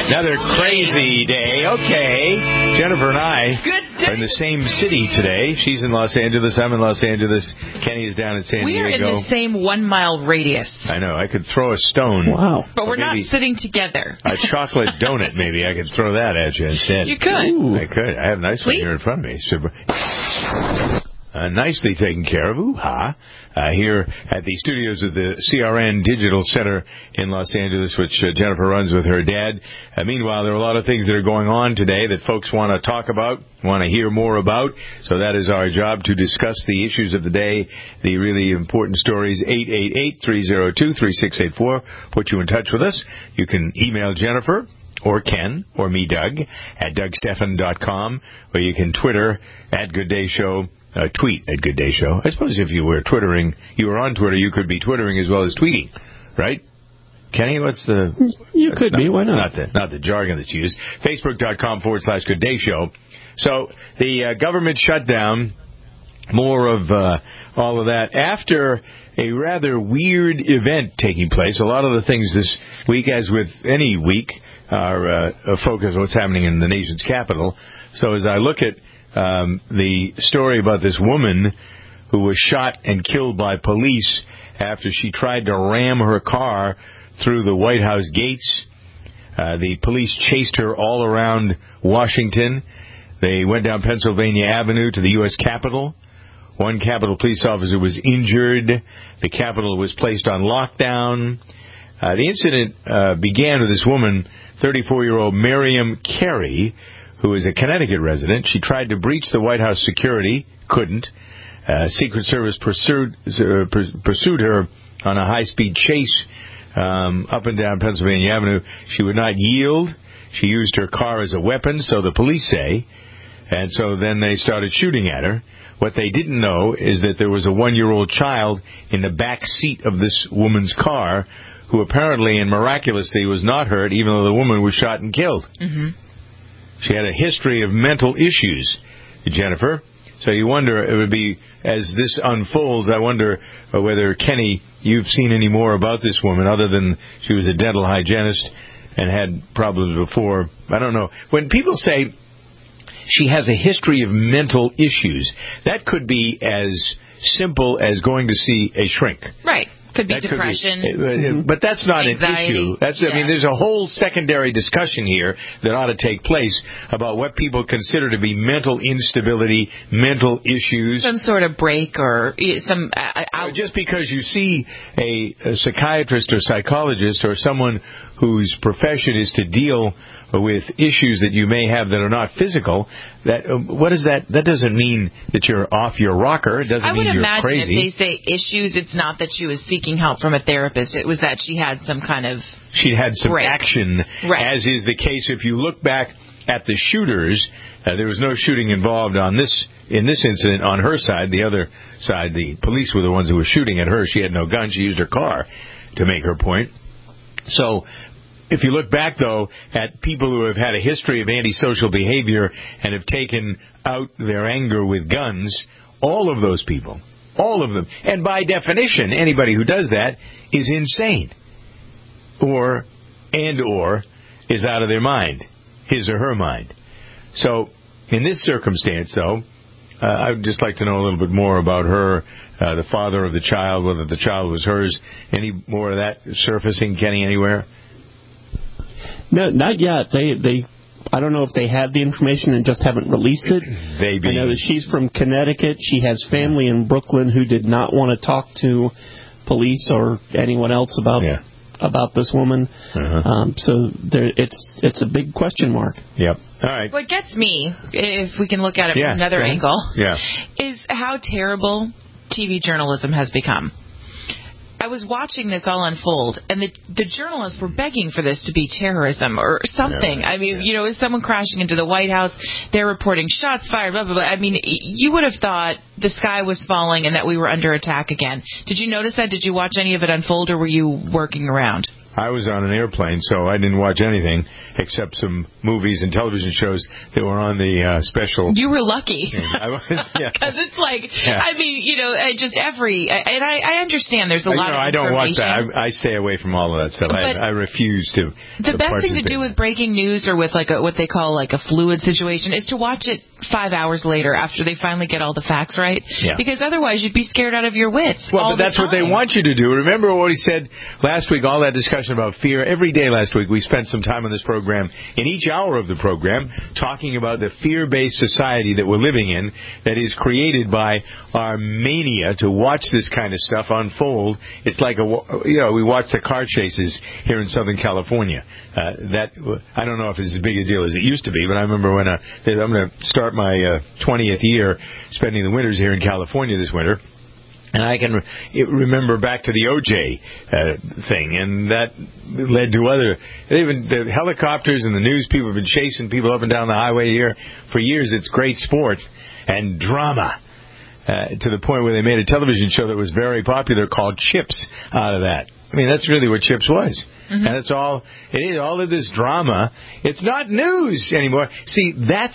Another crazy day. Okay. Jennifer and I are in the same city today. She's in Los Angeles. I'm in Los Angeles. Kenny is down in San Diego. We are in the same 1 mile radius. I know. I could throw a stone. Wow. But we're not sitting together. A chocolate donut, maybe. I could throw that at you instead. You could. Ooh. I could. I have a nice one here in front of me. Super. Nicely taken care of. Ooh-ha. Here at the studios of the CRN Digital Center in Los Angeles, which Jennifer runs with her dad. Meanwhile, there are a lot of things that are going on today that folks want to talk about, want to hear more about. So that is our job, to discuss the issues of the day, the really important stories. 888-302-3684. Put you in touch with us. You can email Jennifer or Ken or me, Doug, at DougStephan.com, or you can Twitter at Good Day Show. Tweet at Good Day Show. I suppose if you were Twittering, you were on Twitter, you could be Twittering as well as tweeting, right? Kenny, what's the... You could be, why not? Not the jargon that's used. Facebook.com/Good Day Show. So the government shutdown, more of all of that. After a rather weird event taking place, a lot of the things this week, as with any week, are a focus on what's happening in the nation's capital. So as I look at the story about this woman who was shot and killed by police after she tried to ram her car through the White House gates. The police chased her all around Washington. They went down Pennsylvania Avenue to the U.S. Capitol. One Capitol police officer was injured. The Capitol was placed on lockdown. The incident began with this woman, 34-year-old Miriam Carey, who is a Connecticut resident. She tried to breach the White House security, couldn't. Secret Service pursued her on a high-speed chase up and down Pennsylvania Avenue. She would not yield. She used her car as a weapon, so the police say. And so then they started shooting at her. What they didn't know is that there was a 1-year-old child in the back seat of this woman's car who apparently and miraculously was not hurt, even though the woman was shot and killed. Mm-hmm. She had a history of mental issues, Jennifer. So you wonder, it would be, as this unfolds, I wonder whether, Kenny, you've seen any more about this woman other than she was a dental hygienist and had problems before. I don't know. When people say she has a history of mental issues, that could be as simple as going to see a shrink. Right. Could be depression. But that's not anxiety. An issue. I mean, there's a whole secondary discussion here that ought to take place about what people consider to be mental instability, mental issues. Some sort of break or some... just because you see a psychiatrist or psychologist or someone whose profession is to deal with issues that you may have that are not physical, what is that? That doesn't mean that you're off your rocker. It doesn't mean you're crazy. I would imagine if they say issues, it's not that she was seeking help from a therapist. It was that she had some kind of She had some break. action, right. As is the case if you look back at the shooters. There was no shooting involved in this incident on her side. The other side, the police were the ones who were shooting at her. She had no gun. She used her car to make her point. So if you look back, though, at people who have had a history of antisocial behavior and have taken out their anger with guns, all of those people, all of them, and by definition, anybody who does that is insane or is out of their mind, his or her mind. So in this circumstance, though, I would just like to know a little bit more about her, the father of the child, whether the child was hers. Any more of that surfacing, Kenny, anywhere? No, not yet. I don't know if they have the information and just haven't released it. Maybe. I know that she's from Connecticut. She has family in Brooklyn who did not want to talk to police or anyone else about this woman. Uh-huh. So it's a big question mark. Yep. All right. What gets me, if we can look at it from another angle, is how terrible TV journalism has become. I was watching this all unfold, and the journalists were begging for this to be terrorism or something. I mean, is someone crashing into the White House? They're reporting shots fired, blah, blah, blah. I mean, you would have thought the sky was falling and that we were under attack again. Did you notice that? Did you watch any of it unfold, or were you working around? I was on an airplane, so I didn't watch anything except some movies and television shows that were on the special. You were lucky. Because it's like, I mean, just every, and I understand there's a lot of information. I don't watch that. I stay away from all of that stuff. I refuse to. The best thing to do with breaking news or with what they call a fluid situation is to watch it 5 hours later after they finally get all the facts right. Yeah. Because otherwise you'd be scared out of your wits. Well, but that's what they want you to do. Remember what he said last week, all that discussion about fear. Every day last week we spent some time on this program, in each hour of the program, talking about the fear-based society that we're living in that is created by our mania to watch this kind of stuff unfold. It's like we watch the car chases here in Southern California. That I don't know if it's as big a deal as it used to be, but I remember when I'm going to start my 20th year spending the winters here in California this winter. And I can remember back to the O.J. Thing, and that led to even the helicopters and the news people have been chasing people up and down the highway here for years. It's great sport and drama to the point where they made a television show that was very popular called Chips out of that. I mean, that's really what Chips was. Mm-hmm. And it's all of this drama. It's not news anymore. See,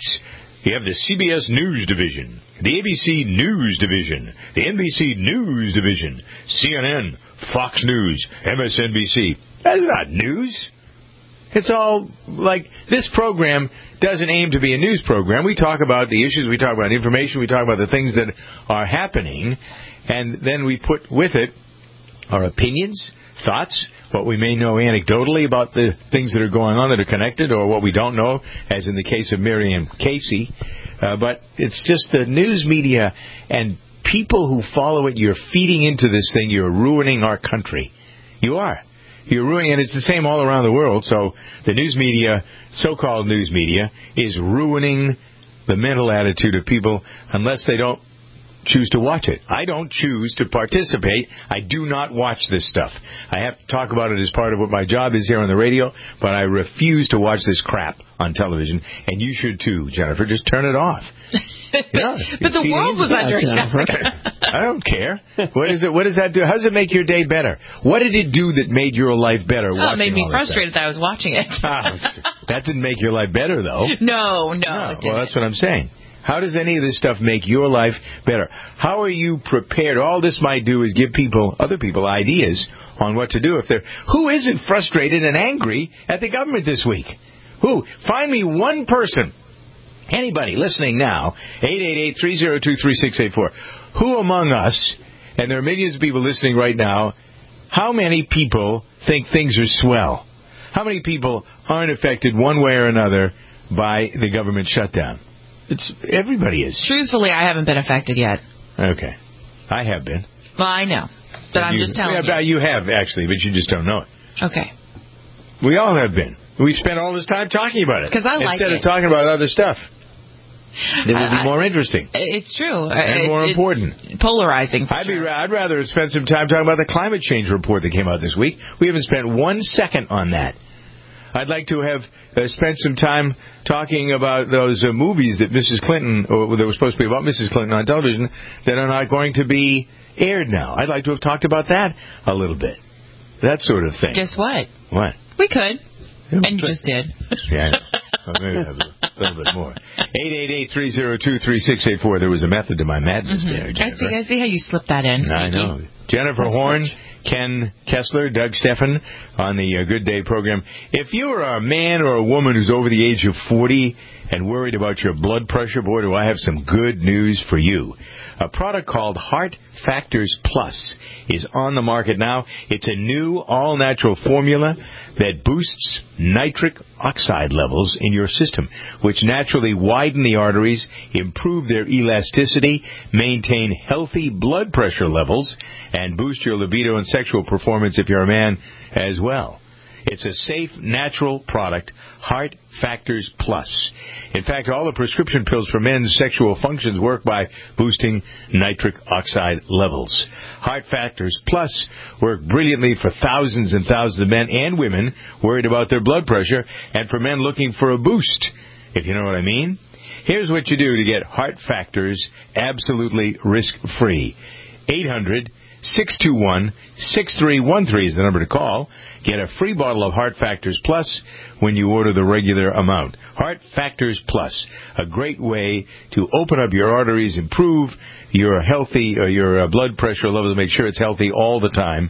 you have the CBS News Division, the ABC News Division, the NBC News Division, CNN, Fox News, MSNBC. That's not news. It's all like this program doesn't aim to be a news program. We talk about the issues, we talk about information, we talk about the things that are happening, and then we put with it our opinions, thoughts, what we may know anecdotally about the things that are going on that are connected, or what we don't know, as in the case of Miriam Casey. But it's just the news media and people who follow it. You're feeding into this thing. You're ruining our country. You are. You're ruining, and it's the same all around the world. So the news media, so-called news media, is ruining the mental attitude of people unless they don't choose to watch it. I don't choose to participate. I do not watch this stuff. I have to talk about it as part of what my job is here on the radio, but I refuse to watch this crap on television, and you should too, Jennifer. Just turn it off. But the world was under attack. I don't care. What is it? What does that do? How does it make your day better? What did it do that made your life better? It made me frustrated that I was watching it. That didn't make your life better, though. No, it didn't. Well, that's what I'm saying. How does any of this stuff make your life better? How are you prepared? All this might do is give other people ideas on what to do. Who isn't frustrated and angry at the government this week? Who? Find me one person. Anybody listening now, 888-302-3684. Who among us, and there are millions of people listening right now, how many people think things are swell? How many people aren't affected one way or another by the government shutdown? Everybody is. Truthfully, I haven't been affected yet. Okay. I have been. Well, I know. But I'm just telling you. You have, actually, but you just don't know it. Okay. We all have been. We spent all this time talking about it. Because I like it. Instead of talking about other stuff. It would be more interesting. It's true. And more important. Polarizing. I'd rather spend some time talking about the climate change report that came out this week. We haven't spent 1 second on that. I'd like to have spent some time talking about those movies that Mrs. Clinton, or that were supposed to be about Mrs. Clinton on television, that are not going to be aired now. I'd like to have talked about that a little bit. That sort of thing. Guess what? What? We could. And you just did. Yeah, well, maybe a little bit more. 888-302-3684. There was a method to my madness there, Jennifer. I see how you slipped that in. I know. Jennifer Horn, Ken Kessler, Doug Steffen on the Good Day program. If you are a man or a woman who's over the age of 40 and worried about your blood pressure, boy, do I have some good news for you. A product called Heart Factors Plus is on the market now. It's a new all-natural formula that boosts nitric oxide levels in your system, which naturally widen the arteries, improve their elasticity, maintain healthy blood pressure levels, and boost your libido and sexual performance if you're a man as well. It's a safe, natural product, Heart Factors Plus. In fact, all the prescription pills for men's sexual functions work by boosting nitric oxide levels. Heart Factors Plus work brilliantly for thousands and thousands of men and women worried about their blood pressure, and for men looking for a boost, if you know what I mean. Here's what you do to get Heart Factors absolutely risk-free. 621-6313 is the number to call. Get a free bottle of Heart Factors Plus when you order the regular amount. Heart Factors Plus, a great way to open up your arteries, improve your your blood pressure level, to make sure it's healthy all the time.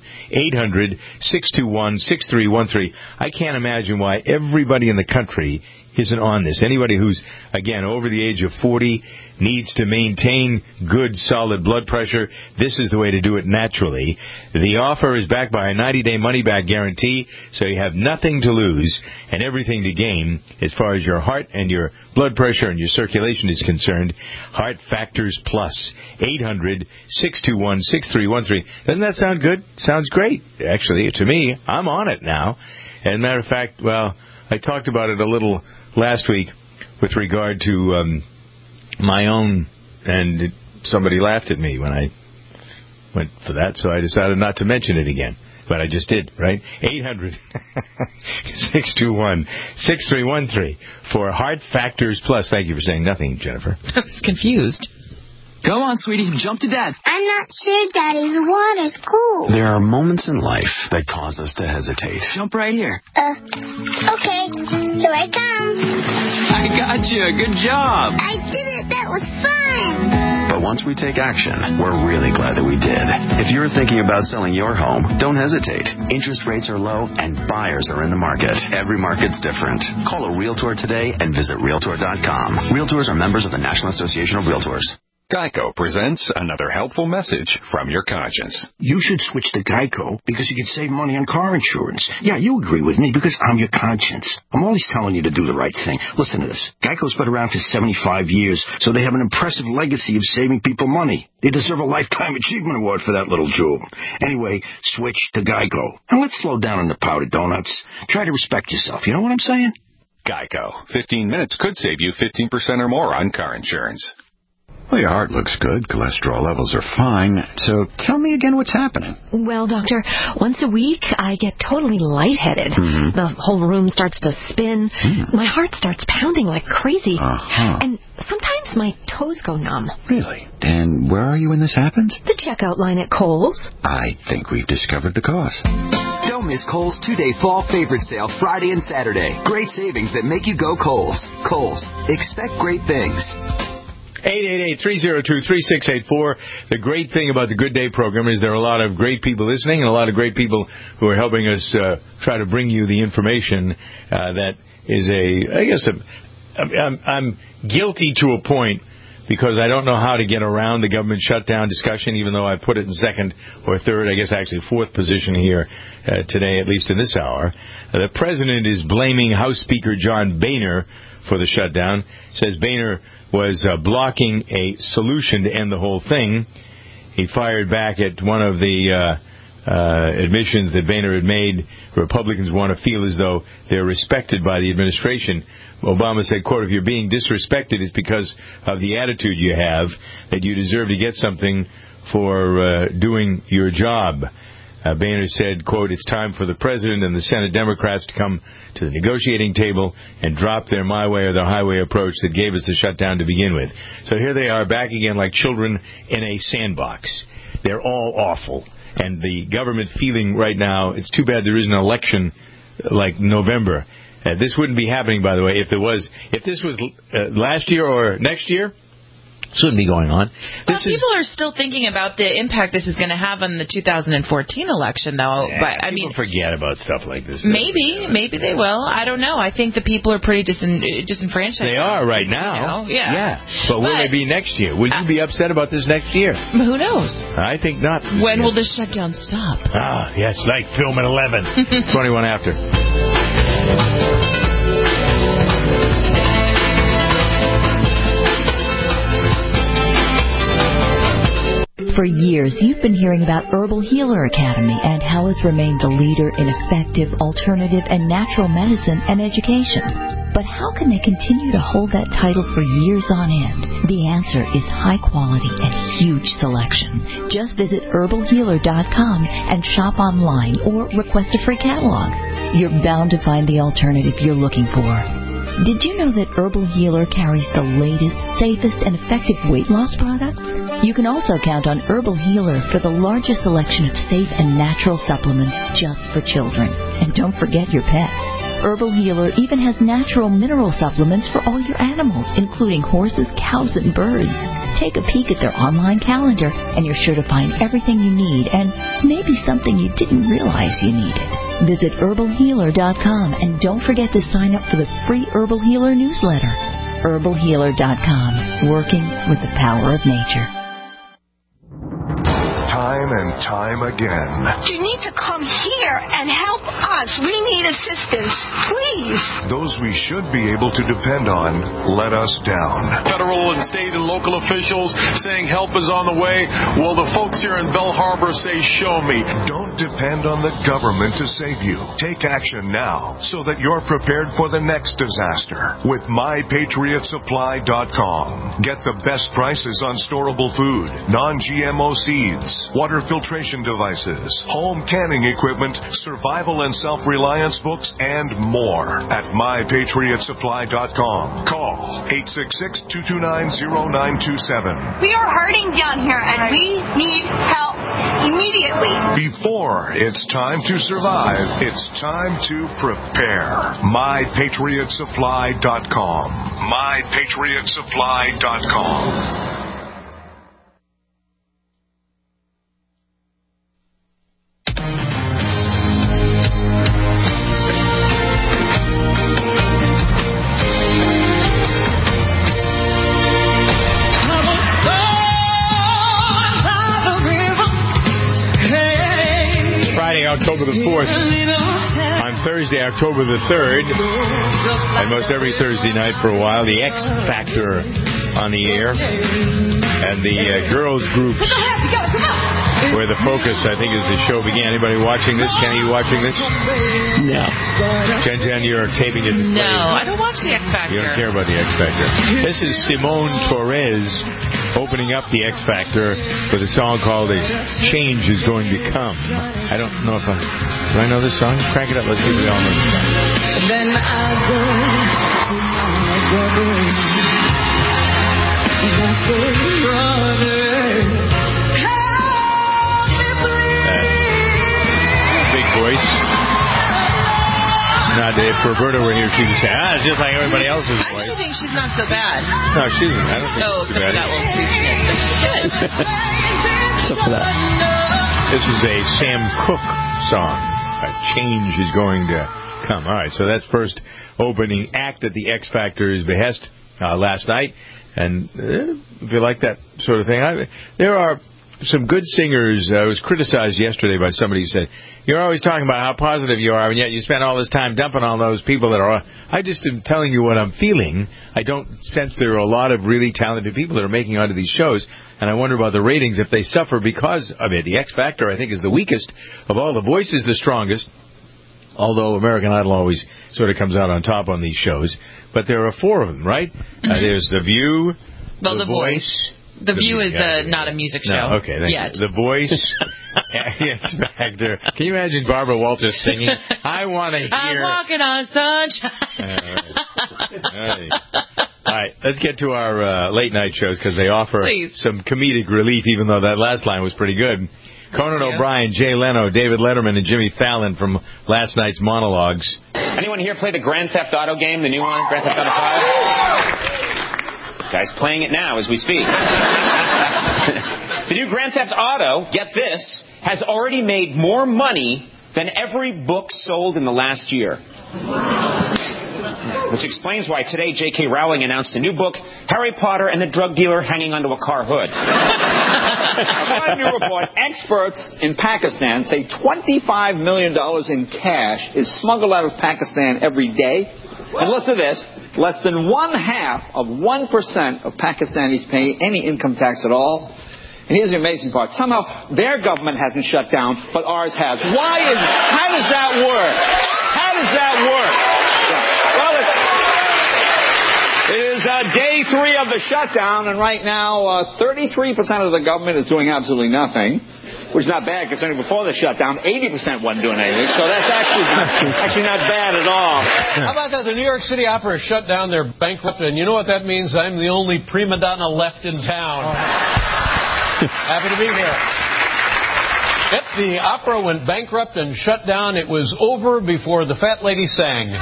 800-621-6313. I can't imagine why everybody in the country isn't on this. Anybody who's, again, over the age of 40 needs to maintain good, solid blood pressure. This is the way to do it naturally. The offer is backed by a 90-day money-back guarantee, so you have nothing to lose and everything to gain as far as your heart and your blood pressure and your circulation is concerned. Heart Factors Plus, 800-621-6313. Doesn't that sound good? Sounds great. Actually, to me, I'm on it now. As a matter of fact, well, I talked about it a little last week with regard to my own, and somebody laughed at me when I went for that, so I decided not to mention it again. But I just did, right? 800-621-6313 for Heart Factors Plus. Thank you for saying nothing, Jennifer. I was confused. Go on, sweetie. Jump to Dad. I'm not sure, Daddy. The water's cool. There are moments in life that cause us to hesitate. Jump right here. Okay. Here I come. I got you. Good job. I did it. That was fun. But once we take action, we're really glad that we did. If you're thinking about selling your home, don't hesitate. Interest rates are low and buyers are in the market. Every market's different. Call a Realtor today and visit Realtor.com. Realtors are members of the National Association of Realtors. Geico presents another helpful message from your conscience. You should switch to Geico because you can save money on car insurance. Yeah, you agree with me because I'm your conscience. I'm always telling you to do the right thing. Listen to this. Geico's been around for 75 years, so they have an impressive legacy of saving people money. They deserve a Lifetime Achievement Award for that little jewel. Anyway, switch to Geico. And let's slow down on the powdered donuts. Try to respect yourself. You know what I'm saying? Geico. 15 minutes could save you 15% or more on car insurance. Well, your heart looks good. Cholesterol levels are fine. So tell me again what's happening. Well, doctor, once a week I get totally lightheaded. Mm-hmm. The whole room starts to spin. My heart starts pounding like crazy. And sometimes my toes go numb. Really? And where are you when this happens? The checkout line at Kohl's. I think we've discovered the cause. Don't miss Kohl's 2-day fall favorite sale Friday and Saturday. Great savings that make you go Kohl's. Kohl's. Expect great things. 888-302-3684. The great thing about the Good Day program is there are a lot of great people listening and a lot of great people who are helping us try to bring you the information that is I'm guilty to a point because I don't know how to get around the government shutdown discussion, even though I put it in second or third, I guess actually fourth position here today, at least in this hour. The president is blaming House Speaker John Boehner for the shutdown. Says Boehner was blocking a solution to end the whole thing. He fired back at one of the admissions that Boehner had made. Republicans want to feel as though they're respected by the administration. Obama said, quote, if you're being disrespected, it's because of the attitude you have, that you deserve to get something for doing your job. Boehner said, quote, it's time for the President and the Senate Democrats to come to the negotiating table and drop their my way or the highway approach that gave us the shutdown to begin with. So here they are back again like children in a sandbox. They're all awful. And the government feeling right now, it's too bad there isn't an election like November. This wouldn't be happening, by the way, if this was last year or next year. This wouldn't be going on. People are still thinking about the impact this is going to have on the 2014 election, though. Yeah, but I mean, forget about stuff like this. Maybe they will. I don't know. I think the people are pretty disenfranchised. They are right now. Yeah. But will they be next year? Will you be upset about this next year? Who knows? I think not. When will the shutdown stop? Yes, like film at 11. 21 after. For years, you've been hearing about Herbal Healer Academy and how it's remained the leader in effective, alternative, and natural medicine and education. But how can they continue to hold that title for years on end? The answer is high quality and huge selection. Just visit herbalhealer.com and shop online or request a free catalog. You're bound to find the alternative you're looking for. Did you know that Herbal Healer carries the latest, safest, and effective weight loss products? You can also count on Herbal Healer for the largest selection of safe and natural supplements just for children. And don't forget your pets. Herbal Healer even has natural mineral supplements for all your animals, including horses, cows, and birds. Take a peek at their online calendar, and you're sure to find everything you need and maybe something you didn't realize you needed. Visit herbalhealer.com and don't forget to sign up for the free Herbal Healer newsletter. herbalhealer.com, working with the power of nature. Time and time again. You need to come here and help us. We need assistance. Please. Those we should be able to depend on let us down. Federal and state and local officials saying help is on the way. Well, the folks here in Belle Harbor say, show me. Don't depend on the government to save you. Take action now so that you're prepared for the next disaster with MyPatriotSupply.com. Get the best prices on storable food, non-GMO seeds, water filtration devices, home canning equipment, survival and self-reliance books, and more at MyPatriotSupply.com. Call 866-229-0927. We are hurting down here, and we need help immediately. Before it's time to survive, it's time to prepare. MyPatriotSupply.com. MyPatriotSupply.com. October the 4th. On Thursday, October the 3rd, and most every Thursday night for a while, the X Factor on the air, and the girls groups where the focus, I think, is the show began. Anybody watching this? Kenny, you watching this? No. Jen, you're taping it. No, I don't watch the X Factor. You don't care about the X Factor. This is Simone Torres opening up the X Factor with a song called "A Change Is Going to Come." I don't know if do I know this song? Crank it up. Let's see if we all know this song. Then I go to my brother. Big voice. Not if Roberta were here, she'd say, it's just like everybody else's voice. I actually think she's not so bad. No, she isn't. I don't think except she's bad. for that little speechness. But she's good. Except for that. This is a Sam Cooke song. A change is going to come. All right, so that's first opening act at the X Factor's behest last night. And if you like that sort of thing, there are some good singers. I was criticized yesterday by somebody who said, you're always talking about how positive you are, and yet you spend all this time dumping on those people that are... I just am telling you what I'm feeling. I don't sense there are a lot of really talented people that are making onto these shows, and I wonder about the ratings if they suffer because of it. The X Factor, I think, is the weakest of all. The Voice is the strongest, although American Idol always sort of comes out on top on these shows. But there are four of them, right? There's The View, The Voice... The View is not a music show. No, okay, thank you. The Voice, X Factor. Can you imagine Barbara Walters singing? I want to hear... I'm walking on sunshine. All right, let's get to our late night shows because they offer some comedic relief, even though that last line was pretty good. Conan O'Brien, Jay Leno, David Letterman, and Jimmy Fallon from last night's monologues. Anyone here play the Grand Theft Auto game, the new one, Grand Theft Auto 5? Guy's playing it now as we speak. The new Grand Theft Auto, get this, has already made more money than every book sold in the last year. Which explains why today J.K. Rowling announced a new book, Harry Potter and the Drug Dealer Hanging Onto a Car Hood. A new report. Experts in Pakistan say $25 million in cash is smuggled out of Pakistan every day. And listen to this. Less than 0.5% of Pakistanis pay any income tax at all. And here's the amazing part. Somehow their government hasn't shut down, but ours has. How does that work? How does that work? Well, it is day 3 of the shutdown, and right now 33% of the government is doing absolutely nothing. which is not bad considering before the shutdown, 80% wasn't doing anything. So that's actually not bad at all. How about that? The New York City Opera shut down. They're bankrupt, and you know what that means? I'm the only prima donna left in town. Happy to be here. Yep, the opera went bankrupt and shut down. It was over before the fat lady sang.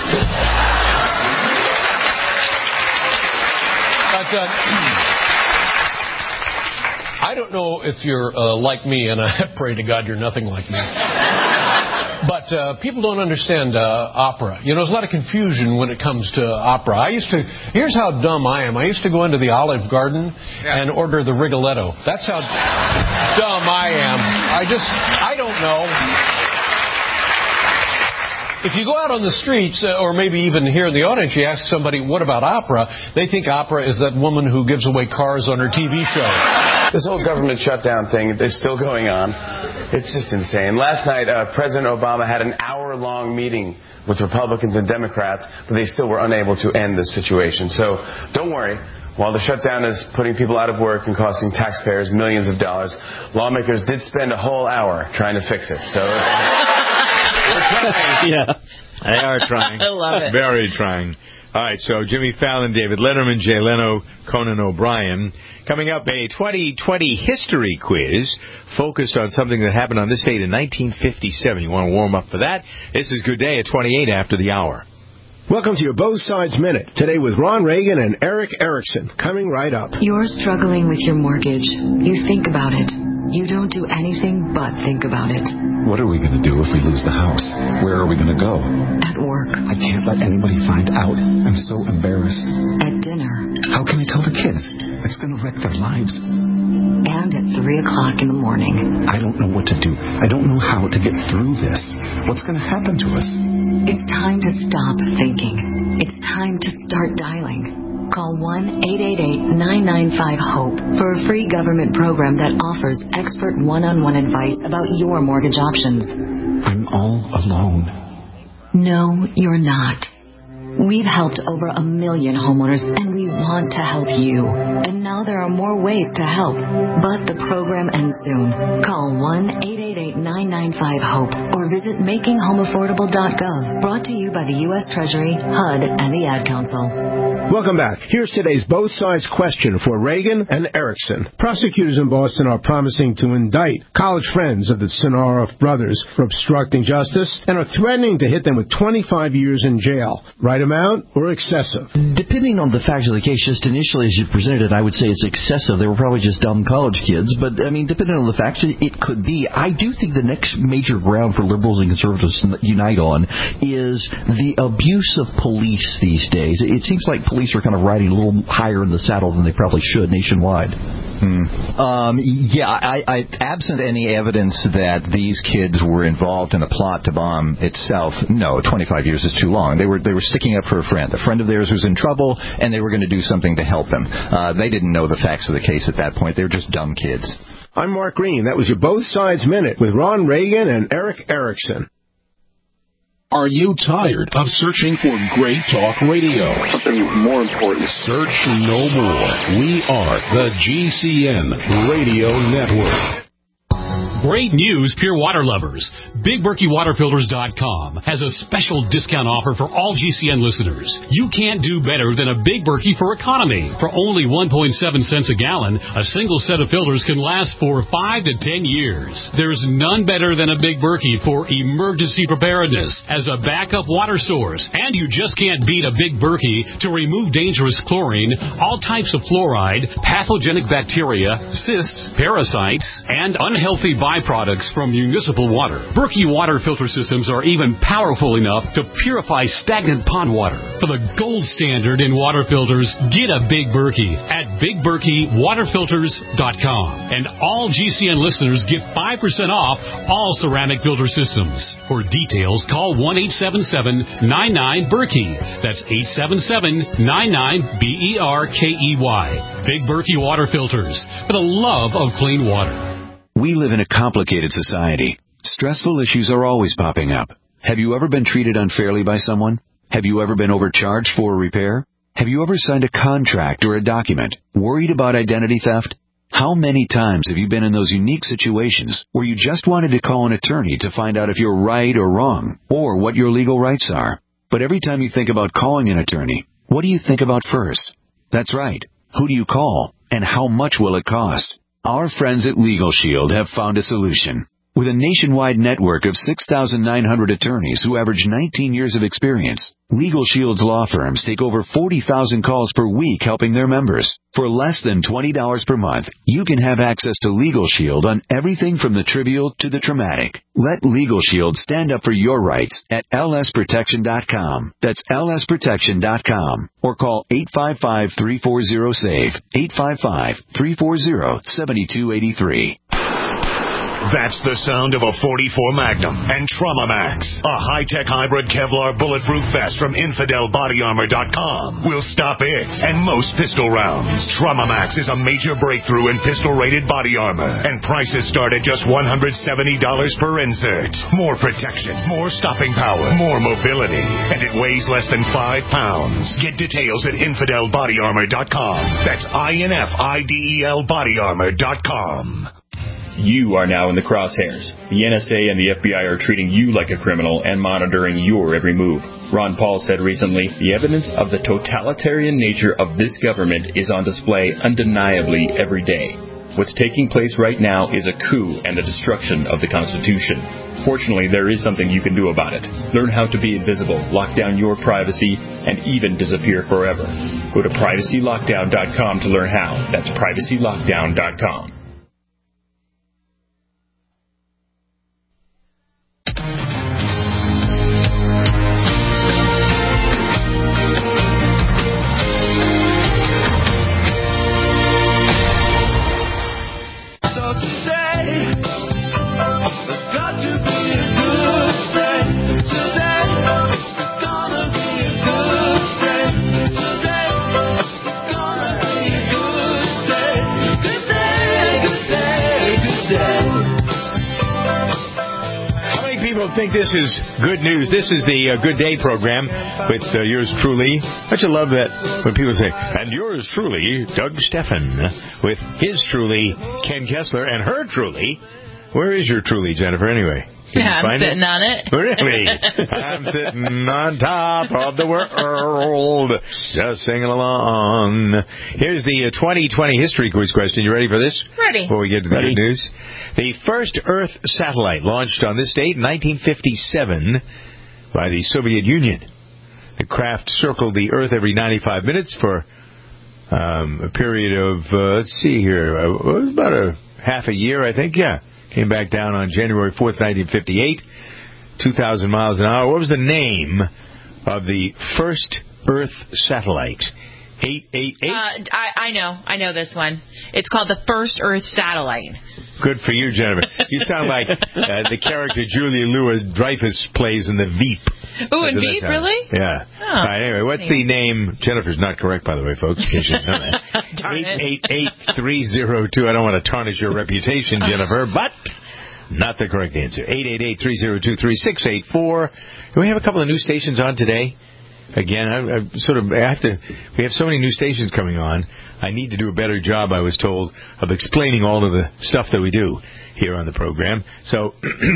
But I don't know if you're like me, and I pray to God you're nothing like me. But people don't understand opera. You know, there's a lot of confusion when it comes to opera. Here's how dumb I am. I used to go into the Olive Garden and order the Rigoletto. That's how dumb I am. I don't know. If you go out on the streets, or maybe even here in the audience, you ask somebody, what about opera? They think opera is that woman who gives away cars on her TV show. This whole government shutdown thing is still going on. It's just insane. Last night, President Obama had an hour-long meeting with Republicans and Democrats, but they still were unable to end this situation. So don't worry. While the shutdown is putting people out of work and costing taxpayers millions of dollars, lawmakers did spend a whole hour trying to fix it. So we're trying. Yeah, they are trying. I love it. Very trying. All right, so Jimmy Fallon, David Letterman, Jay Leno, Conan O'Brien. Coming up, a 2020 history quiz focused on something that happened on this date in 1957. You want to warm up for that? This is Good Day at 28 after the hour. Welcome to your Both Sides Minute. Today with Ron Reagan and Eric Erickson. Coming right up. You're struggling with your mortgage. You think about it. You don't do anything but think about it. What are we going to do if we lose the house? Where are we going to go? At work. I can't let anybody find out. I'm so embarrassed. At dinner. How can I tell the kids? It's going to wreck their lives. And at 3 o'clock in the morning. I don't know what to do. I don't know how to get through this. What's going to happen to us? It's time to stop thinking. It's time to start dialing. Call 1-888-995-HOPE for a free government program that offers expert one-on-one advice about your mortgage options. I'm all alone. No, you're not. We've helped over 1 million homeowners, and we want to help you. And now there are more ways to help. But the program ends soon. Call 1-888-995-HOPE or visit makinghomeaffordable.gov. Brought to you by the U.S. Treasury, HUD, and the Ad Council. Welcome back. Here's today's Both Sides question for Reagan and Erickson. Prosecutors in Boston are promising to indict college friends of the Sonora brothers for obstructing justice and are threatening to hit them with 25 years in jail. Right amount or excessive? Depending on the facts of the case, just initially as you presented it, I would say it's excessive. They were probably just dumb college kids. But, I mean, depending on the facts, it could be. I do think the next major ground for liberals and conservatives to unite on is the abuse of police these days. It seems like police are kind of riding a little higher in the saddle than they probably should nationwide. Absent any evidence that these kids were involved in a plot to bomb itself, no, 25 years is too long. They were sticking up for a friend of theirs who's in trouble, and they were going to do something to help him. They didn't know the facts of the case at that point. They were just dumb kids. I'm Mark Green. That was your Both Sides Minute with Ron Reagan and Eric Erickson. Are you tired of searching for great talk radio? Something more important. Search no more. We are the GCN Radio Network. Great news, Pure Water lovers. BigBerkeyWaterFilters.com has a special discount offer for all GCN listeners. You can't do better than a Big Berkey for economy. For only 1.7 cents a gallon, a single set of filters can last for 5 to 10 years. There's none better than a Big Berkey for emergency preparedness as a backup water source. And you just can't beat a Big Berkey to remove dangerous chlorine, all types of fluoride, pathogenic bacteria, cysts, parasites, and unhealthy byproducts from municipal water. Berkey water filter systems are even powerful enough to purify stagnant pond water. For the gold standard in water filters, get a Big Berkey at BigBerkeyWaterFilters.com. And all GCN listeners get 5% off all ceramic filter systems. For details, call 1-877-99-BERKEY. That's 877-99-BERKEY. Big Berkey Water Filters, for the love of clean water. We live in a complicated society. Stressful issues are always popping up. Have you ever been treated unfairly by someone? Have you ever been overcharged for a repair? Have you ever signed a contract or a document, worried about identity theft? How many times have you been in those unique situations where you just wanted to call an attorney to find out if you're right or wrong, or what your legal rights are? But every time you think about calling an attorney, what do you think about first? That's right. Who do you call, and how much will it cost? Our friends at Legal Shield have found a solution. With a nationwide network of 6,900 attorneys who average 19 years of experience, Legal Shield's law firms take over 40,000 calls per week helping their members. For less than $20 per month, you can have access to Legal Shield on everything from the trivial to the traumatic. Let Legal Shield stand up for your rights at lsprotection.com. That's lsprotection.com. Or call 855-340-SAVE, 855-340-7283. That's the sound of a .44 Magnum and Trauma Max, a high-tech hybrid Kevlar bulletproof vest from InfidelBodyArmor.com. Will stop it and most pistol rounds. Trauma Max is a major breakthrough in pistol-rated body armor, and prices start at just $170 per insert. More protection, more stopping power, more mobility, and it weighs less than 5 pounds. Get details at InfidelBodyArmor.com. That's INFIDEL BodyArmor.com. You are now in the crosshairs. The NSA and the FBI are treating you like a criminal and monitoring your every move. Ron Paul said recently, the evidence of the totalitarian nature of this government is on display undeniably every day. What's taking place right now is a coup and the destruction of the Constitution. Fortunately, there is something you can do about it. Learn how to be invisible, lock down your privacy, and even disappear forever. Go to privacylockdown.com to learn how. That's privacylockdown.com. Think this is good news. This is the Good Day program with yours truly. Don't you love that when people say, and yours truly, Doug Steffen, with his truly, Ken Kessler, and her truly. Where is your truly, Jennifer, anyway? I'm sitting on it. Really? I'm sitting on top of the world, just singing along. Here's the 2020 history quiz question. You ready for this? Ready. Before we get to the good news. The first Earth satellite launched on this date in 1957 by the Soviet Union. The craft circled the Earth every 95 minutes for a period of, let's see here, about a half a year, I think. Yeah. Came back down on January 4th, 1958, 2,000 miles an hour. What was the name of the first Earth satellite? 888? I know this one. It's called the First Earth Satellite. Good for you, Jennifer. You sound like the character Julia Louis-Dreyfus plays in the Veep. Oh, in Veep, really? Yeah. Oh. All right, anyway, what's the name? Jennifer's not correct, by the way, folks. You should know that. 888-302. I don't want to tarnish your reputation, Jennifer, but not the correct answer. 888-302-3684. Do we have a couple of new stations on today? Again, we have so many new stations coming on. I need to do a better job, I was told, of explaining all of the stuff that we do here on the program. So,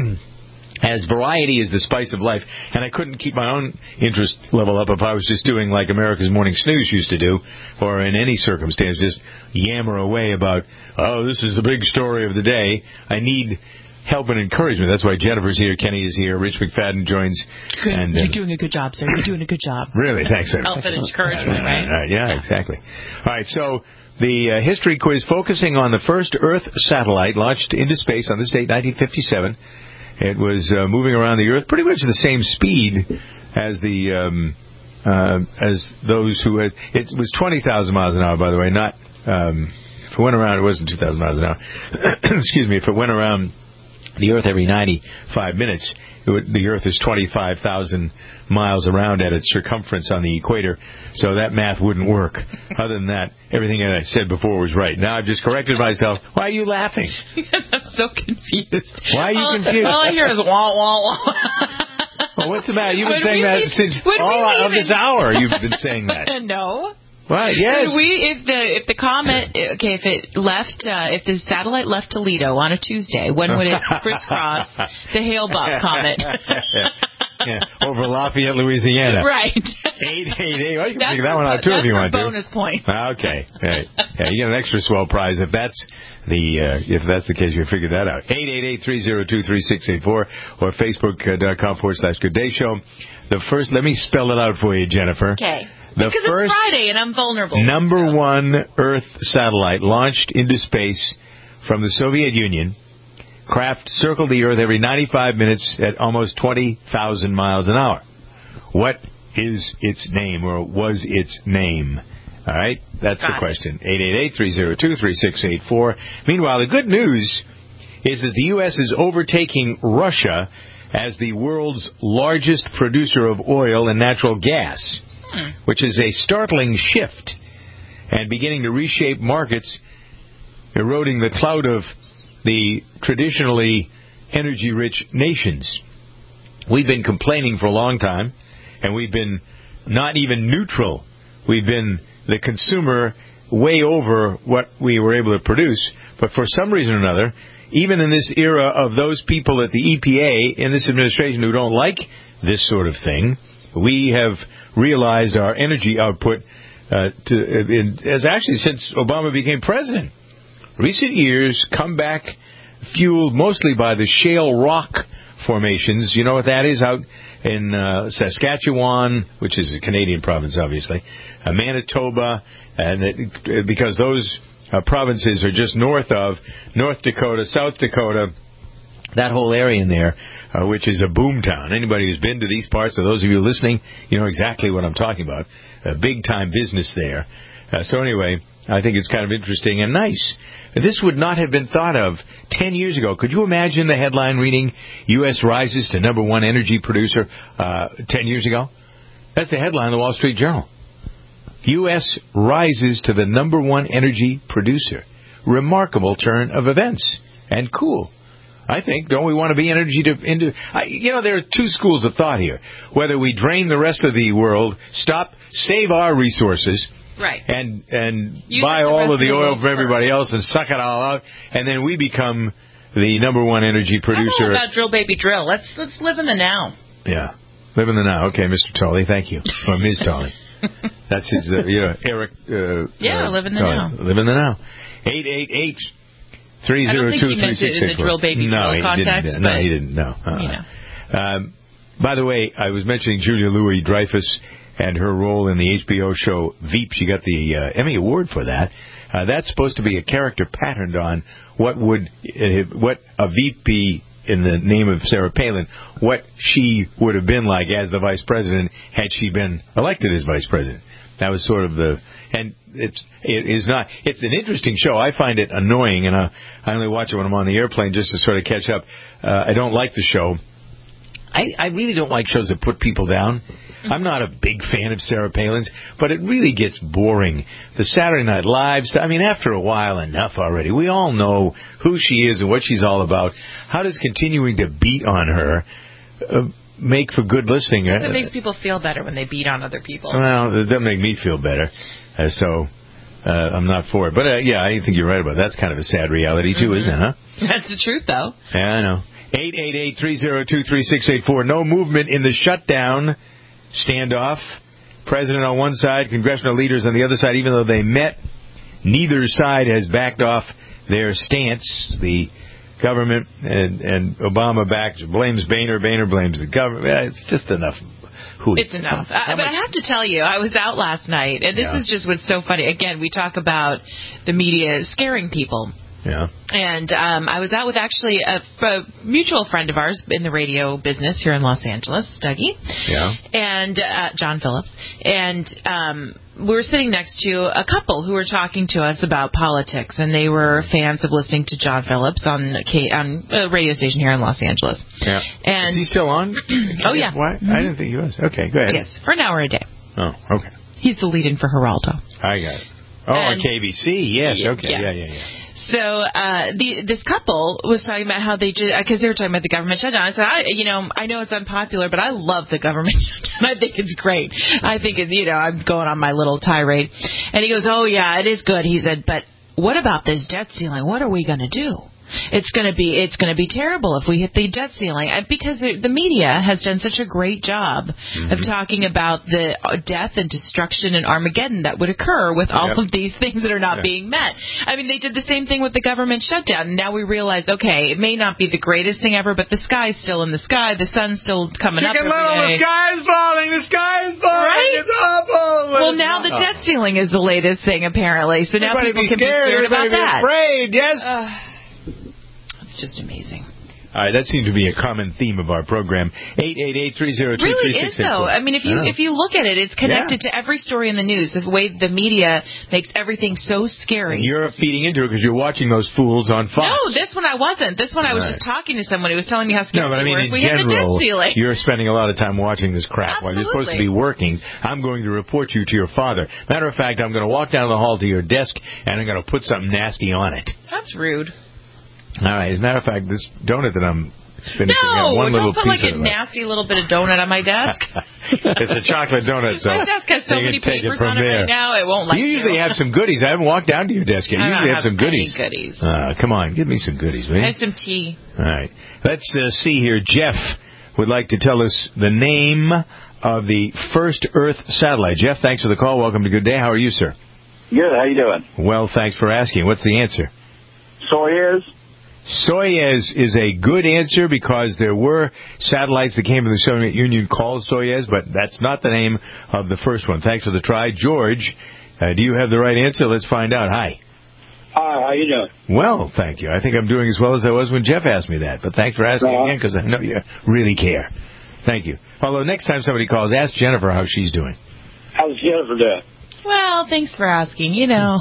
as variety is the spice of life, and I couldn't keep my own interest level up if I was just doing like America's Morning Snooze used to do, or in any circumstance, just yammer away about, oh, this is the big story of the day. I need help and encouragement. That's why Jennifer's here, Kenny is here, Rich McFadden joins. Good. And you're doing a good job, sir. You're doing a good job. Really? Thanks, sir. Help and encouragement, right? Yeah, exactly. All right, so the history quiz focusing on the first Earth satellite launched into space on this date, 1957. It was moving around the Earth pretty much the same speed as those who had. It was 20,000 miles an hour, by the way. Not if it went around, it wasn't 2,000 miles an hour. Excuse me. If it went around the Earth every 95 minutes, the Earth is 25,000 miles around at its circumference on the equator, so that math wouldn't work. Other than that, everything that I said before was right. Now I've just corrected myself. Why are you laughing? I'm so confused. Why are you confused? All I hear is wah, wah, wah. Well, what's the matter? You've been saying that since all of this hour. You've been saying that. No. What? Yes. If the comet, if the satellite left Toledo on a Tuesday, when would it crisscross the Hale-Bopp comet? Over Lafayette, Louisiana. Right. 888. Well, you can figure that one out too if you want to. That's bonus point. Okay. Right. Yeah, you get an extra swell prize if that's the case. You figure that out. 888-302-3684 or Facebook.com/Good Day Show. The first, let me spell it out for you, Jennifer. Okay. The because first it's Friday and I'm vulnerable. number one Earth satellite launched into space from the Soviet Union. Craft circled the Earth every 95 minutes at almost 20,000 miles an hour. What is its name, or was its name? All right, that's the question. 888-302-3684. Meanwhile, the good news is that the U.S. is overtaking Russia as the world's largest producer of oil and natural gas, which is a startling shift and beginning to reshape markets, eroding the clout of the traditionally energy-rich nations. We've been complaining for a long time, and we've been not even neutral. We've been the consumer way over what we were able to produce. But for some reason or another, even in this era of those people at the EPA in this administration who don't like this sort of thing, we have realized our energy output as actually since Obama became president. Recent years come back fueled mostly by the shale rock formations. You know what that is out in Saskatchewan, which is a Canadian province, obviously, Manitoba, and because those provinces are just north of North Dakota, South Dakota, that whole area in there, which is a boom town. Anybody who's been to these parts, or those of you listening, you know exactly what I'm talking about. Big-time business there. So anyway, I think it's kind of interesting and nice. This would not have been thought of 10 years ago. Could you imagine the headline reading, U.S. rises to number one energy producer 10 years ago? That's the headline of the Wall Street Journal. U.S. rises to the number one energy producer. Remarkable turn of events. And cool. I think, don't we want to be there are two schools of thought here. Whether we drain the rest of the world, save our resources, right, and buy all of the oil from everybody else and suck it all out, and then we become the number one energy producer. I don't know about drill, baby, drill. Let's live in the now. Yeah, live in the now. Okay, Mr. Tolley, thank you. Or Ms. Tolley. That's his, Eric. Live in the now. Live in the now. 888. 302-3664. I don't think he meant it in the drill baby drill context. No, he didn't. No. By the way, I was mentioning Julia Louis-Dreyfus and her role in the HBO show Veep. She got the Emmy Award for that. That's supposed to be a character patterned on what a VP in the name of Sarah Palin, what she would have been like as the vice president had she been elected as vice president. That was sort of it's an interesting show. I find it annoying, and I only watch it when I'm on the airplane just to sort of catch up. I don't like the show. I really don't like shows that put people down. I'm not a big fan of Sarah Palin's, but it really gets boring. The Saturday Night Live stuff, after a while, enough already. We all know who she is and what she's all about. How does continuing to beat on her make for good listening? It makes people feel better when they beat on other people. Well, it doesn't make me feel better. So I'm not for it. But, I think you're right about that. That's kind of a sad reality, too, isn't it, huh? That's the truth, though. Yeah, I know. 888-302-3684. No movement in the shutdown standoff. President on one side, congressional leaders on the other side. Even though they met, neither side has backed off their stance. The government and Obama blames Boehner. Boehner blames the government. It's just enough. It's enough. But I have to tell you, I was out last night, and this is just what's so funny. Again, we talk about the media scaring people. Yeah. And I was out with actually a mutual friend of ours in the radio business here in Los Angeles, Dougie. Yeah. And John Phillips. And we were sitting next to a couple who were talking to us about politics, and they were fans of listening to John Phillips on a radio station here in Los Angeles. Yeah. And is he still on? Oh, yeah. Why? Mm-hmm. I didn't think he was. Okay, go ahead. Yes, for an hour a day. Oh, okay. He's the lead-in for Geraldo. I got it. Oh, on KBC. Yes. Okay. Yeah. So this couple was talking about how they just, because they were talking about the government shutdown. I said, I know it's unpopular, but I love the government shutdown. I think it's great. I think it's, I'm going on my little tirade. And he goes, oh, yeah, it is good. He said, but what about this debt ceiling? What are we going to do? It's going to be terrible if we hit the debt ceiling, because the media has done such a great job of talking about the death and destruction and Armageddon that would occur with all of these things that are not being met. I mean, they did the same thing with the government shutdown. Now we realize, okay, it may not be the greatest thing ever, but the sky's still in the sky. The sun's still coming up every day. The sky is falling. The sky is falling. Right? It's awful. Well, now the debt ceiling is the latest thing, apparently. So now people can be scared about that. Afraid, yes. It's just amazing. All right, that seems to be a common theme of our program. 888-302-3664. Really is, though. I mean, if you look at it, it's connected to every story in the news. The way the media makes everything so scary. And you're feeding into it because you're watching those fools on Fox. No, this one I wasn't. This one I was just talking to someone who was telling me how scary we were if we hit the debt ceiling. You're spending a lot of time watching this crap while you're supposed to be working. I'm going to report you to your father. Matter of fact, I'm going to walk down the hall to your desk, and I'm going to put something nasty on it. That's rude. All right. As a matter of fact, this donut that I'm finishing, one little don't put like a nasty little bit of donut on my desk. It's a chocolate donut, so my desk has so many papers on it right now, it won't let you. Usually have some goodies. I haven't walked down to your desk yet. You usually have some goodies. Goodies. Come on, give me some goodies, will you? I have some tea. All right. Let's see here. Jeff would like to tell us the name of the first Earth satellite. Jeff, thanks for the call. Welcome to Good Day. How are you, sir? Good. How you doing? Well, thanks for asking. What's the answer? Soyuz. Soyuz is a good answer because there were satellites that came from the Soviet Union called Soyuz, but that's not the name of the first one. Thanks for the try. George, do you have the right answer? Let's find out. Hi. Hi, how you doing? Well, thank you. I think I'm doing as well as I was when Jeff asked me that, but thanks for asking again because I know you really care. Thank you. Although next time somebody calls, ask Jennifer how she's doing. How's Jennifer doing? Well, thanks for asking, Okay, never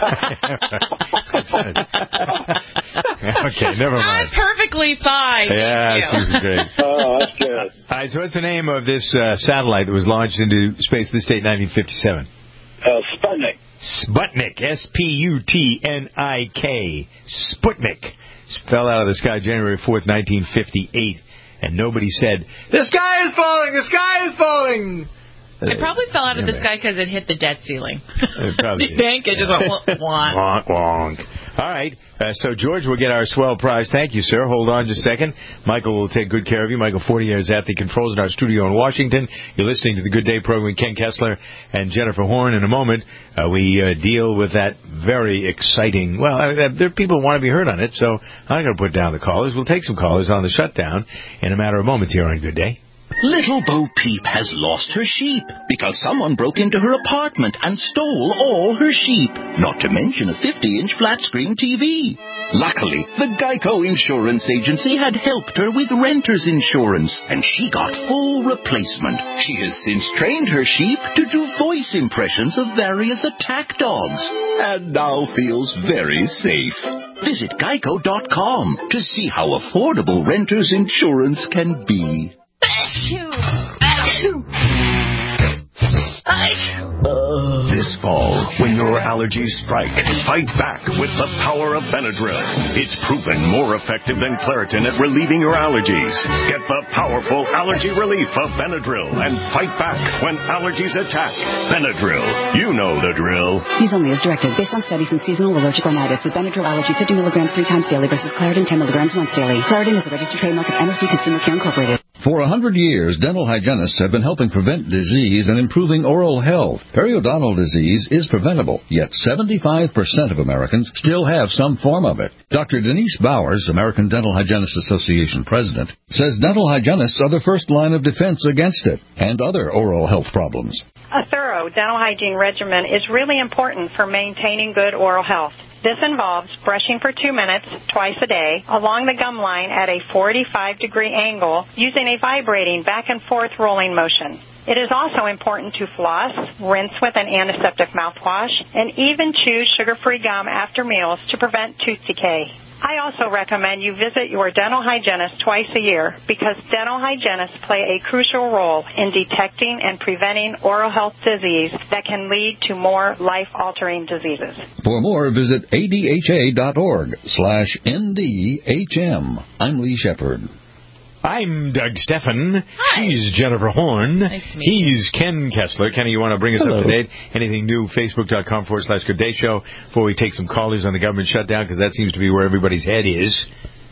mind. I'm perfectly fine. Yeah, that's great. Oh, that's good. All right, so what's the name of this satellite that was launched into space this date, 1957? Sputnik. Sputnik, S-P-U-T-N-I-K. Sputnik. Fell out of the sky January 4th, 1958, and nobody said, "The sky is falling! The sky is falling!" It probably fell out of the sky because it hit the debt ceiling. It probably you think? It just went wonk. Wonk, wonk. All right. So George will get our swell prize. Thank you, sir. Hold on just a second. Michael will take good care of you. Michael, 40 years at the controls in our studio in Washington. You're listening to the Good Day program with Ken Kessler and Jennifer Horn. In a moment, we deal with that very exciting... Well, there are people who want to be heard on it, so I'm not going to put down the callers. We'll take some callers on the shutdown in a matter of moments here on Good Day. Little Bo Peep has lost her sheep because someone broke into her apartment and stole all her sheep, not to mention a 50-inch flat-screen TV. Luckily, the Geico Insurance Agency had helped her with renter's insurance, and she got full replacement. She has since trained her sheep to do voice impressions of various attack dogs, and now feels very safe. Visit Geico.com to see how affordable renter's insurance can be. This fall, when your allergies strike, fight back with the power of Benadryl. It's proven more effective than Claritin at relieving your allergies. Get the powerful allergy relief of Benadryl and fight back when allergies attack. Benadryl. You know the drill. Use only as directed based on studies in seasonal allergic rhinitis with Benadryl Allergy 50 milligrams 3 times daily versus Claritin 10 milligrams once daily. Claritin is a registered trademark of MSD Consumer Care Incorporated. For 100 years, dental hygienists have been helping prevent disease and improving oral health. Periodontal disease is preventable, yet 75% of Americans still have some form of it. Dr. Denise Bowers, American Dental Hygienists Association president, says dental hygienists are the first line of defense against it and other oral health problems. A thorough dental hygiene regimen is really important for maintaining good oral health. This involves brushing for 2 minutes twice a day along the gum line at a 45-degree angle using a vibrating back and forth rolling motion. It is also important to floss, rinse with an antiseptic mouthwash, and even chew sugar-free gum after meals to prevent tooth decay. I also recommend you visit your dental hygienist twice a year because dental hygienists play a crucial role in detecting and preventing oral health disease that can lead to more life-altering diseases. For more, visit adha.org/NDHM. I'm Lee Shepard. I'm Doug Steffen. Hi. She's Jennifer Horn. Nice to meet you. He's Ken Kessler. Kenny, you want to bring us up to date? Anything new? Facebook.com/Good Day Show before we take some callers on the government shutdown, because that seems to be where everybody's head is.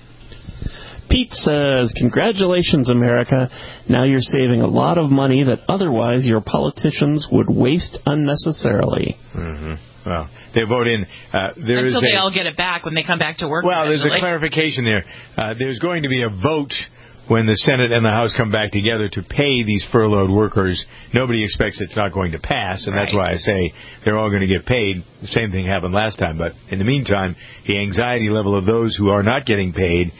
Pete says, congratulations, America. Now you're saving a lot of money that otherwise your politicians would waste unnecessarily. Mm-hmm. Well, they vote in. Until they all get it back when they come back to work. Well, eventually. There's a clarification there. There's going to be a vote when the Senate and the House come back together to pay these furloughed workers. Nobody expects it's not going to pass, and that's why I say they're all going to get paid. The same thing happened last time. But in the meantime, the anxiety level of those who are not getting paid,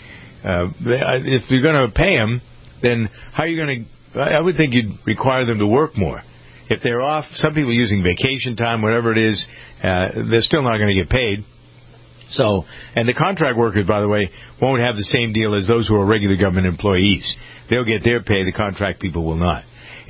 if you're going to pay them, then how are you going to... I would think you'd require them to work more. If they're off, some people using vacation time, whatever it is, they're still not going to get paid. So, and the contract workers, by the way, won't have the same deal as those who are regular government employees. They'll get their pay. The contract people will not.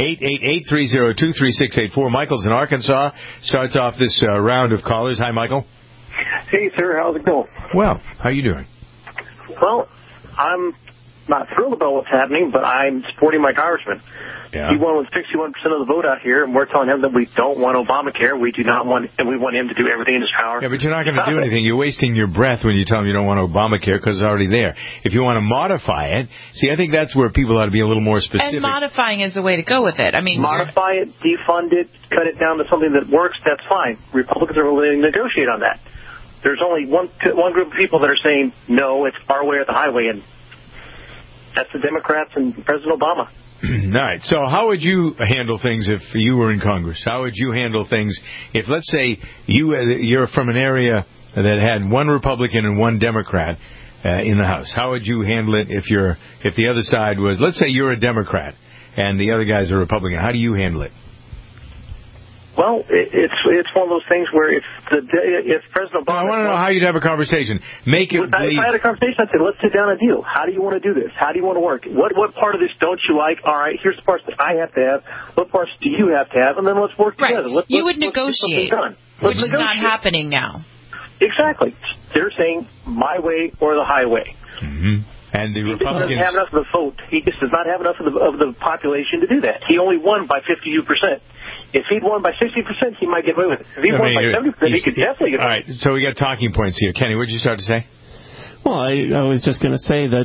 888-302-3684. Michael's in Arkansas. Starts off this round of callers. Hi, Michael. Hey, sir. How's it going? Well, how are you doing? Well, I'm not thrilled about what's happening, but I'm supporting my congressman. Yeah. He won with 61% of the vote out here, and we're telling him that we don't want Obamacare. We do not want, and we want him to do everything in his power. Yeah, but you're not going to do anything. You're wasting your breath when you tell him you don't want Obamacare because it's already there. If you want to modify it, see, I think that's where people ought to be a little more specific. And modifying is the way to go with it. I mean, modify it, defund it, cut it down to something that works. That's fine. Republicans are willing to negotiate on that. There's only one group of people that are saying no, it's our way or the highway, and that's the Democrats and President Obama. All right. So how would you handle things if you were in Congress? How would you handle things if, let's say, you're from an area that had one Republican and one Democrat in the House? How would you handle it if the other side was, let's say you're a Democrat and the other guy's a Republican? How do you handle it? Well, it's one of those things where if President Obama... I want to know how you'd have a conversation. Make it... If I had a conversation, I'd say, let's sit down and deal. How do you want to do this? How do you want to work? What part of this don't you like? All right, here's the parts that I have to have. What parts do you have to have? And then let's work together. You would negotiate, which is not happening now. Exactly. They're saying my way or the highway. Mm-hmm. And the Republicans... He doesn't have enough of the vote. He just does not have enough of the population to do that. He only won by 52%. If he'd won by 60%, he might get away with it. If he won by 70%, he could definitely get away with it. All right, so we got talking points here. Kenny, what did you start to say? Well, I was just going to say that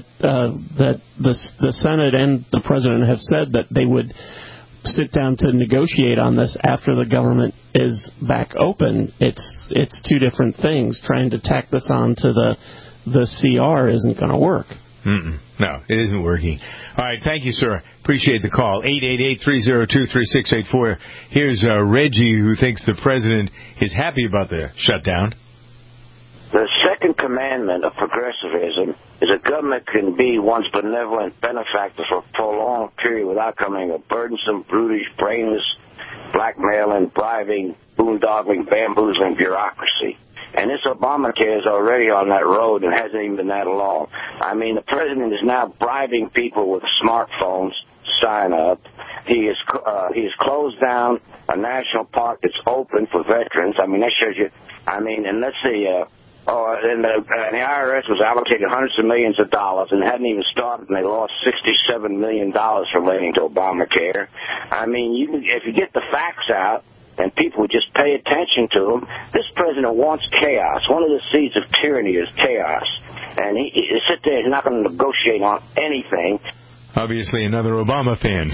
the Senate and the President have said that they would sit down to negotiate on this after the government is back open. It's two different things. Trying to tack this on to the CR isn't going to work. No, it isn't working. All right, thank you, sir. Appreciate the call. 888-302-3684. Here's Reggie, who thinks the president is happy about the shutdown. The second commandment of progressivism is a government can be one's benevolent benefactor for a prolonged period without becoming a burdensome, brutish, brainless, blackmailing, bribing, boondoggling, bamboozling bureaucracy. And this Obamacare is already on that road and hasn't even been that long. I mean, the president is now bribing people with smartphones to sign up. He has closed down a national park that's open for veterans. I mean, that shows you. I mean, and let's see. And the IRS was allocated hundreds of millions of dollars and hadn't even started, and they lost $67 million relating to Obamacare. I mean, if you get the facts out, and people would just pay attention to him. This president wants chaos. One of the seeds of tyranny is chaos. And he sit there, he's not going to negotiate on anything. Obviously, another Obama fan.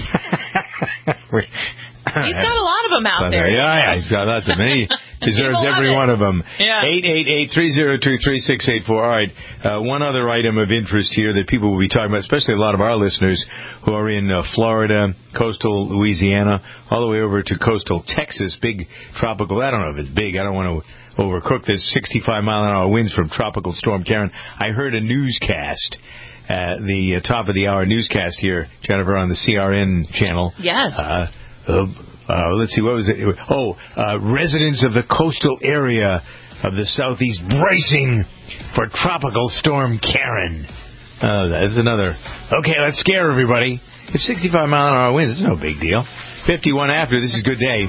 He's got a lot of them out there. Yeah, he's got lots of them. He deserves every one of them. Yeah. 888-302-3684. All right, one other item of interest here that people will be talking about, especially a lot of our listeners who are in Florida, coastal Louisiana, all the way over to coastal Texas, big tropical. I don't know if it's big. I don't want to overcook this. 65-mile-an-hour winds from Tropical Storm Karen. I heard a newscast. The top of the hour newscast here, Jennifer, on the CRN channel. Yes. Let's see, what was it? Residents of the coastal area of the southeast bracing for Tropical Storm Karen. That's another. Okay, let's scare everybody. It's 65-mile-an-hour winds. It's no big deal. 51 after. This is Good Day.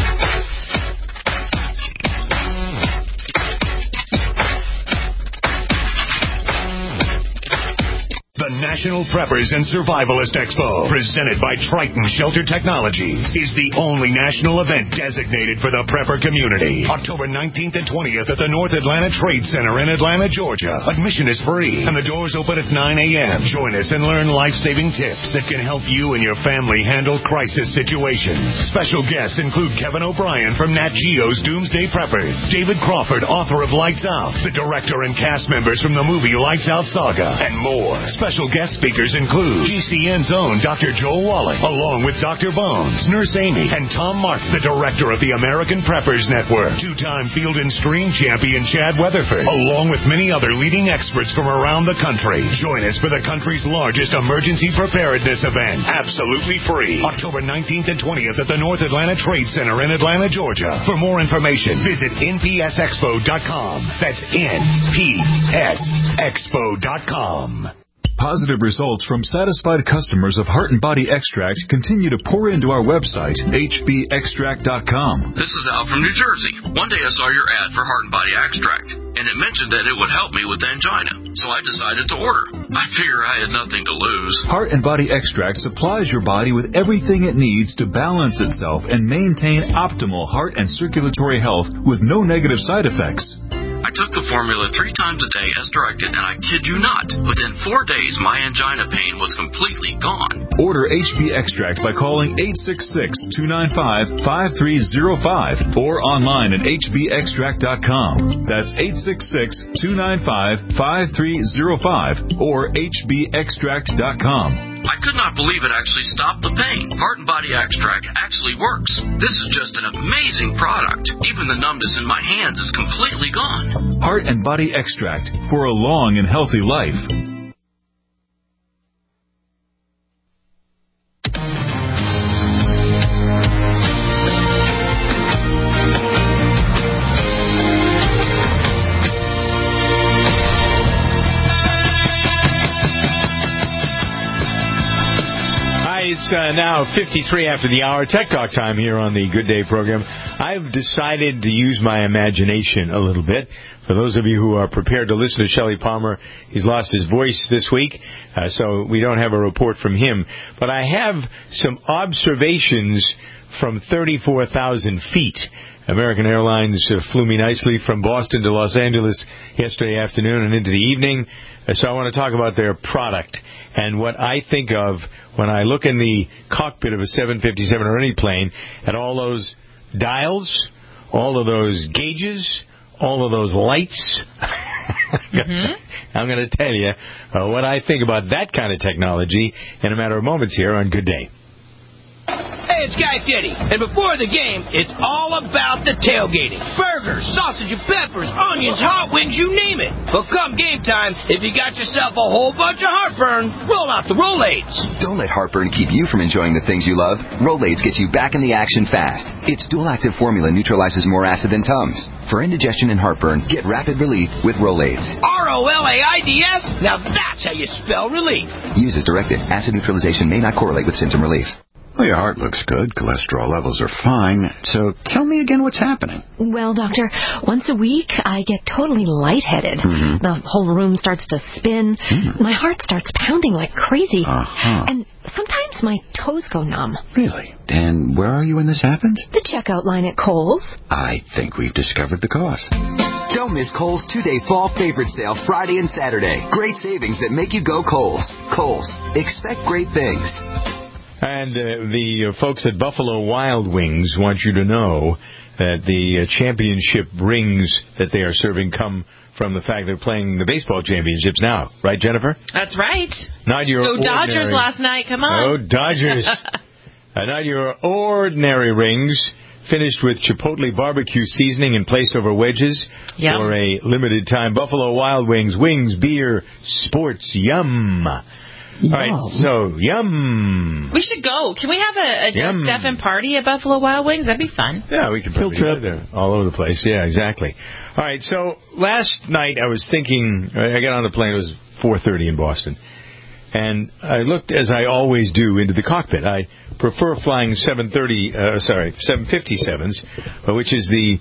The National Preppers and Survivalist Expo, presented by Triton Shelter Technologies, is the only national event designated for the prepper community. October 19th and 20th at the North Atlanta Trade Center in Atlanta, Georgia. Admission is free, and the doors open at 9 a.m. Join us and learn life-saving tips that can help you and your family handle crisis situations. Special guests include Kevin O'Brien from Nat Geo's Doomsday Preppers, David Crawford, author of Lights Out, the director and cast members from the movie Lights Out Saga, and more. Special guest speakers include GCN's own Dr. Joel Wallach, along with Dr. Bones, Nurse Amy, and Tom Martin, the director of the American Preppers Network, two-time Field and Stream champion Chad Weatherford, along with many other leading experts from around the country. Join us for the country's largest emergency preparedness event, absolutely free, October 19th and 20th at the North Atlanta Trade Center in Atlanta, Georgia. For more information, visit npsexpo.com. That's npsexpo.com. Positive results from satisfied customers of Heart and Body Extract continue to pour into our website, hbextract.com. This is Al from New Jersey. One day I saw your ad for Heart and Body Extract, and it mentioned that it would help me with angina, so I decided to order. I figure I had nothing to lose. Heart and Body Extract supplies your body with everything it needs to balance itself and maintain optimal heart and circulatory health with no negative side effects. I took the formula 3 times a day as directed, and I kid you not, within 4 days my angina pain was completely gone. Order HB Extract by calling 866-295-5305 or online at hbextract.com. That's 866-295-5305 or hbextract.com. I could not believe it actually stopped the pain. Heart and Body Extract actually works. This is just an amazing product. Even the numbness in my hands is completely gone. Heart and Body Extract for a long and healthy life. It's now 53 after the hour. Tech Talk time here on the Good Day program. I've decided to use my imagination a little bit. For those of you who are prepared to listen to Shelley Palmer, he's lost his voice this week, so we don't have a report from him. But I have some observations from 34,000 feet. American Airlines flew me nicely from Boston to Los Angeles yesterday afternoon and into the evening. So I want to talk about their product and what I think of when I look in the cockpit of a 757 or any plane at all those dials, all of those gauges, all of those lights. I'm going to tell you what I think about that kind of technology in a matter of moments here on Good Day. Hey, it's Guy Fieri, and before the game, it's all about the tailgating. Burgers, sausage and peppers, onions, hot wings, you name it. But come game time, if you got yourself a whole bunch of heartburn, roll out the Rolaids. Don't let heartburn keep you from enjoying the things you love. Rolaids gets you back in the action fast. Its dual-active formula neutralizes more acid than Tums. For indigestion and heartburn, get rapid relief with Rolaids. Rolaids? Now that's how you spell relief. Use as directed. Acid neutralization may not correlate with symptom relief. Well, your heart looks good. Cholesterol levels are fine. So tell me again what's happening. Well, doctor, once a week I get totally lightheaded. The whole room starts to spin. My heart starts pounding like crazy. And sometimes my toes go numb. Really? And where are you when this happens? The checkout line at Kohl's. I think we've discovered the cause. Don't miss Kohl's 2-day fall favorite sale Friday and Saturday. Great savings that make you go Kohl's. Kohl's. Expect great things. And the folks at Buffalo Wild Wings want you to know that the championship rings that they are serving come from the fact they're playing the baseball championships now. Right, Jennifer? That's right. Not your Go Dodgers last night. Come on. Oh, Dodgers. Not your ordinary rings. Finished with Chipotle barbecue seasoning and placed over wedges for a limited time. Buffalo Wild Wings, beer, sports, yum. All right, so, yum. We should go. Can we have a Doug Stephan party at Buffalo Wild Wings? That'd be fun. Yeah, we could probably go there all over the place. Yeah, exactly. All right, so last night I was thinking, I got on the plane, it was 4:30 in Boston, and I looked, as I always do, into the cockpit. I prefer flying 757s, which is the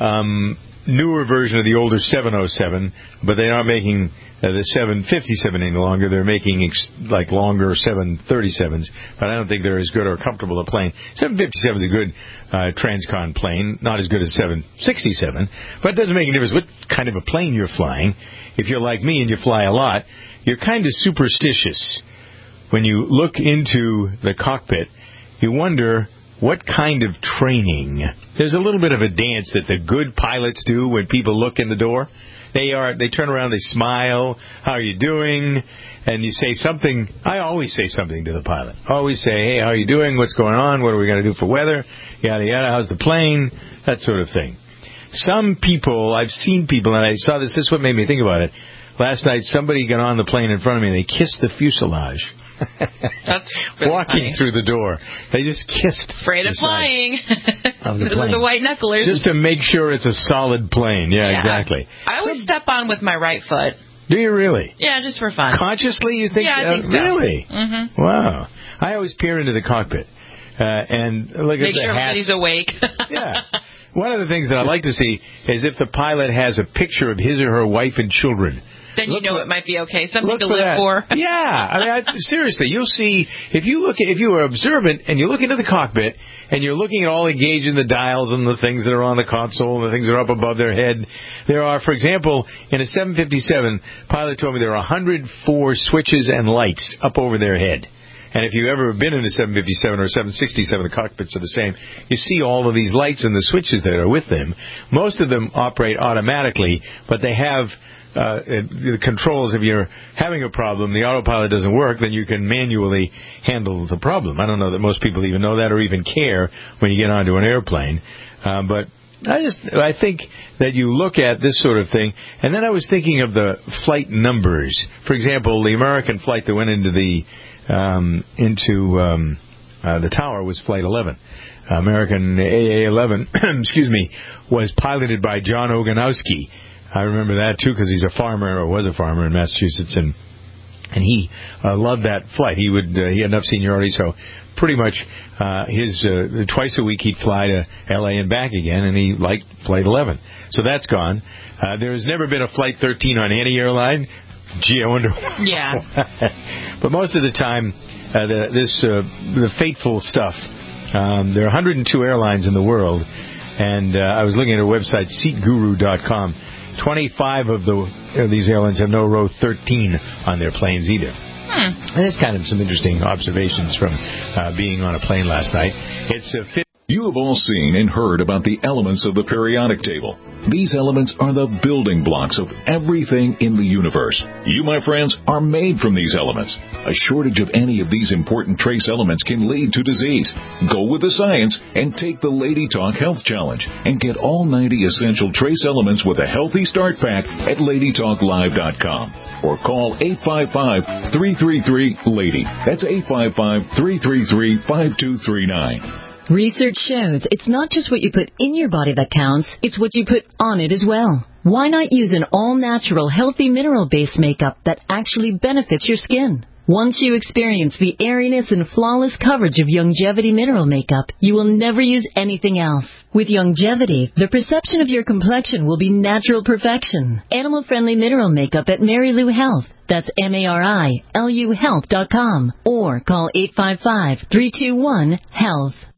newer version of the older 707, but they aren't making the 757 any longer. They're making longer 737s, but I don't think they're as good or comfortable a plane. 757 is a good transcon plane, not as good as 767, but it doesn't make any difference what kind of a plane you're flying. If you're like me and you fly a lot, you're kind of superstitious. When you look into the cockpit, you wonder what kind of training. There's a little bit of a dance that the good pilots do when people look in the door. They turn around, they smile, how are you doing? And you say something. I always say something to the pilot. Always say, hey, how are you doing? What's going on? What are we going to do for weather? Yada, yada. How's the plane? That sort of thing. Some people, I've seen people, and I saw this is what made me think about it. Last night, somebody got on the plane in front of me, and they kissed the fuselage. That's really walking funny. through the door. They just kissed. Afraid of flying. The white knucklers. Just to make sure it's a solid plane. Yeah, exactly. I always step on with my right foot. Do you really? Yeah, just for fun. Consciously, you think? Yeah, I think so. Really? Mm-hmm. Wow. I always peer into the cockpit and look Make at the sure everybody's awake. Yeah. One of the things that I like to see is if the pilot has a picture of his or her wife and children. Then you know it might be okay. Something to live for. Yeah. I mean, seriously, you'll see, if you are observant and you look into the cockpit and you're looking at all the gauges and the dials and the things that are on the console and the things that are up above their head, there are, for example, in a 757, pilot told me there are 104 switches and lights up over their head. And if you've ever been in a 757 or 767, the cockpits are the same. You see all of these lights and the switches that are with them. Most of them operate automatically, but they have the controls. If you're having a problem, the autopilot doesn't work, then you can manually handle the problem. I don't know that most people even know that or even care when you get onto an airplane. But I think that you look at this sort of thing, and then I was thinking of the flight numbers. For example, the American flight that went into the tower was Flight 11. American AA-11, excuse me, was piloted by John Ogonowski. I remember that too because he's a farmer, or was a farmer in Massachusetts, and he loved that flight. He had enough seniority, so pretty much twice a week he'd fly to L.A. and back again, and he liked Flight 11. So that's gone. There has never been a Flight 13 on any airline. Gee, I wonder. Yeah. But most of the time, the fateful stuff. There are 102 airlines in the world, and I was looking at a website, SeatGuru.com. 25 of these airlines have no row 13 on their planes either. And there's kind of some interesting observations from being on a plane last night. You have all seen and heard about the elements of the periodic table. These elements are the building blocks of everything in the universe. You, my friends, are made from these elements. A shortage of any of these important trace elements can lead to disease. Go with the science and take the Lady Talk Health Challenge and get all 90 essential trace elements with a healthy start pack at LadyTalkLive.com or call 855-333-LADY. That's 855-333-5239. Research shows it's not just what you put in your body that counts, it's what you put on it as well. Why not use an all-natural, healthy mineral-based makeup that actually benefits your skin? Once you experience the airiness and flawless coverage of Youngevity mineral makeup, you will never use anything else. With Youngevity, the perception of your complexion will be natural perfection. Animal-friendly mineral makeup at Mary Lou Health. That's MARILU Health.com or call 855-321-HEALTH.